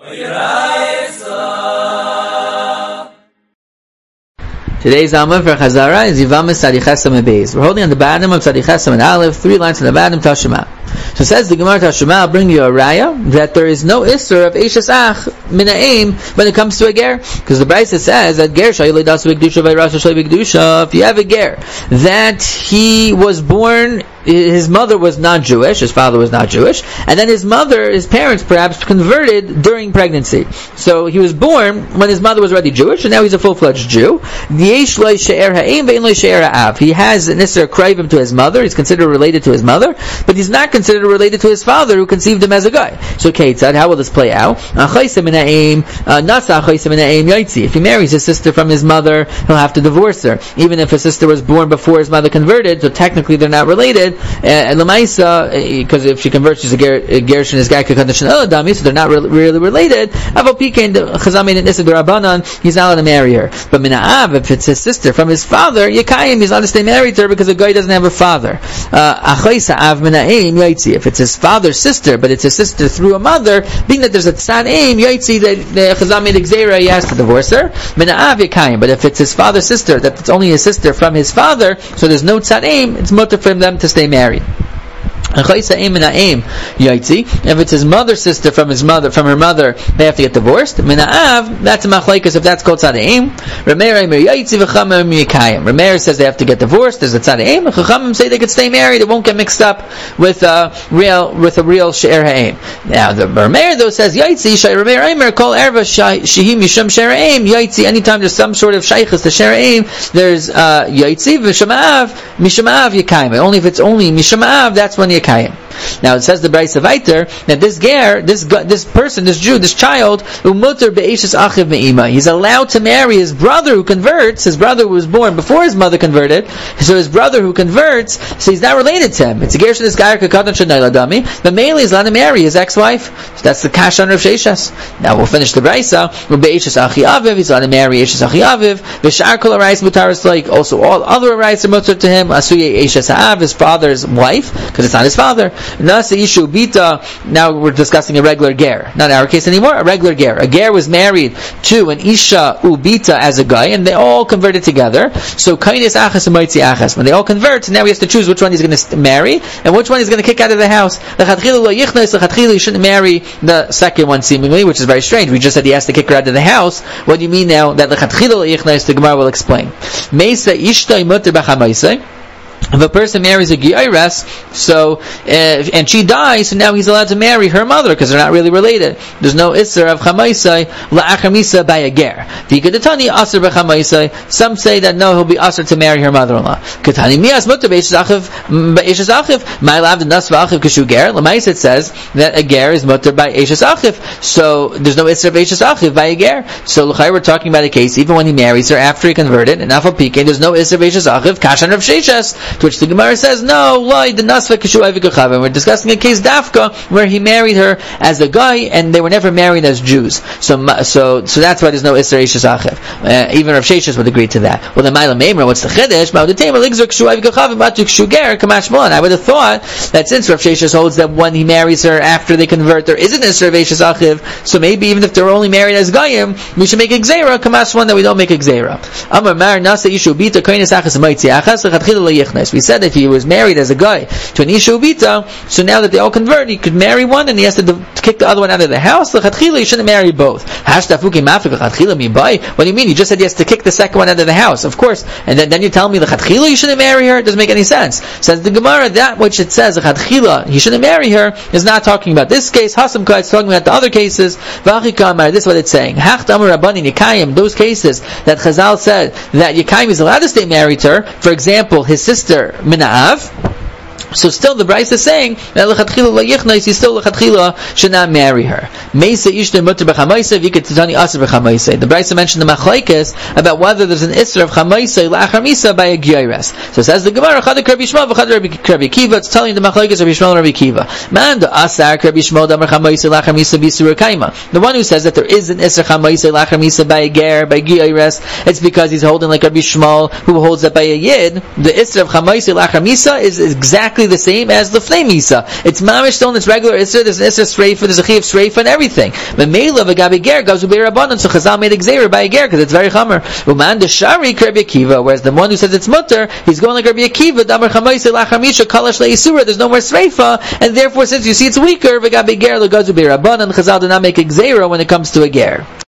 Today's Amud for Chazara is Yivamis Tzadi Chesam Beis. We're holding on the bottom of Tzadi Chesam and Aleph, 3 lines from the bottom, Tashema. So it says the Gemara Tashema, I'll bring you a raya that there is no Isser of Eishes Ach Mina'im when it comes to a ger. Because the Brisa says that ger Shayli Das B'Kedusha V'Yirash Shayli B'Kedusha. If you have a ger that he was born, his mother was not Jewish, his father was not Jewish, and then his parents perhaps converted during pregnancy. So he was born when his mother was already Jewish, and now he's a full-fledged Jew. He has an Isser Krayvim to his mother, he's considered related to his mother, but he's not considered related to his father who conceived him as a guy. So Ketzad, how will this play out? If he marries his sister from his mother, he'll have to divorce her. Even if his sister was born before his mother converted, so technically they're not related, because if she converts, she's a Gershon is Gaika Kadashan Eladami, so they're not really related. He's not allowed to marry her. But Mina'av, if it's his sister from his father, Yekayim, he's allowed to stay married to her because the guy doesn't have a father. If it's his father's sister, but it's his sister through a mother, being that there's a Tzanim, Yaitzi, that Chazal made Gzeira, he has to divorce her. Mina'av Yekayim, but if it's his father's sister, that it's only his sister from his father, so there's no Tzanim, it's mutter for them to stay married. If it's his mother's sister from her mother, they have to get divorced. Mina'av, that's a machlaikas if that's called tzada'im. Rameir says they have to get divorced. There's a tzada'im. Chachamim say they could stay married. It won't get mixed up with a real she'er ha'im. Now the Rameir though says yaitzi shay Rameir Aimer call erva shehim mishum she'er ha'im yaitzi. Anytime there's some sort of shaychus to she'er ha'im, there's yaitzi v'shamav mishamav yekayim. Only if it's only mishamav, that's when Yekayim. Now it says the Brisa Vayter that this ger, this person, this Jew, this child, umuter be'eshes achiv me'ima, he's allowed to marry his brother who converts. His brother who was born before his mother converted, so his brother who converts, so he's not related to him. It's a ger this guy kakatan shenayladami, but mainly he's allowed to marry his ex-wife. So that's the kash on Rav Sheshas. Now we'll finish the Brisa. Be'eshes achi aviv, he's allowed to marry eshes achi aviv. V'shar kol arais mutaris, like also all other arais are mutar to him. Asuye eshes ha'av, his father's wife, because it's not his father. Nasa ishu bita. Now we're discussing a regular ger, not our case anymore. A regular ger. A ger was married to an isha ubita as a guy, and they all converted together. So kainis achas and moitzi achas. When they all convert, now he has to choose which one he's going to marry and which one he's going to kick out of the house. He shouldn't marry the second one, seemingly, which is very strange. We just said he has to kick her out of the house. What do you mean now that the Gemara will explain? Meisa ishtay muter b'chamaisei. If a person marries a Geiras, and she dies, so now he's allowed to marry her mother because they're not really related. There's no Isser of Chamaisai la'achamisa by a ger. V'ikadetani Asr b'chamaisai. Some say that no, he'll be Asr to marry her mother-in-law. Katani mias mutter b'eshes achiv. Ma'alav d'nas v'achiv kashu ger. L'mais it says that a ger is mutter by eshes achiv. So there's no Isser of eshes achiv by a ger. So l'chai we're talking about a case even when he marries her after he converted, and afal pikein there's no Isser of eshes achiv. Kashan Rav Sheshas. To which the Gemara says, no, why the nasva kishu avikachavim? We're discussing a case dafka where he married her as a guy and they were never married as Jews. So that's why there's no Isser Eishes Achiv. Even Rav Sheshas would agree to that. Well, the Ma'ila Meimer, what's the Chiddush? I would have thought that since Rav Sheshas holds that when he marries her after they convert, there isn't Isser Eishes Achiv, so maybe even if they're only married as Gayim, we should make a Gzeira, Kamash one that we don't make a Gzeira. Amar Mar Nasa Ishu Bita Kainis Achas Maitzi Achas Lechatchila Leyichnes. We said if he was married as a guy to an Isha Ubita, so now that they all convert, he could marry one and he has to kick the other one out of the house. L'chatchila, he shouldn't marry both. What do you mean? You just said he has to kick the second one out of the house. Of course. And then you tell me l'chatchila, you shouldn't marry her? It doesn't make any sense. Says the Gemara, that which it says l'chatchila, he shouldn't marry her, is not talking about this case. Hasam Kai, it's talking about the other cases. This is what it's saying. Those cases that Chazal said that Yekayim is allowed to stay married to her, for example, his sister Mina'av, So still the Brisa is saying that lechatchila layichnos, he still lechatchila should not marry her. Meisa ishta muter b'chamaisa v'ikatitani aser b'chamaisa. The Brisa mentioned the machlokes about whether there's an isra of chamaisa la'achar misa by a geiras. So it says the Gemara chadek Rabbi Yishmael v'chadek Rabbi Kiva. It's telling the machlokes Rabbi Yishmael and Rabbi Kiva. Man the asar Rabbi Yishmael damar chamaisa la'achar misa b'isur kaima. The one who says that there is an isra chamaisa la'achar misa by a ger by geiras, it's because he's holding like Rabbi Yishmael, who holds that by a yid the isra of chamaisa la'achar misa is exactly exactly the same as the flame Misa. It's mamish stone, it's regular Isser, there's an Isser Sreifa, there's a Chi of Sreifa and everything. But Meila v'gabi ger goes to be Rabbanon, so Chazal made a Gzeira by a ger, because it's very chamer. Uman de Shari Rabbi Akiva, whereas the one who says it's mutter, he's going like Rabbi Akiva, Damar Chamaisa Lachar Misha Kalash Le'isura, there's no more Sreifa, and therefore since you see it's weaker, v'gabi ger goes to be Rabbanon, Chazal did not make a Gzeira when it comes to a ger.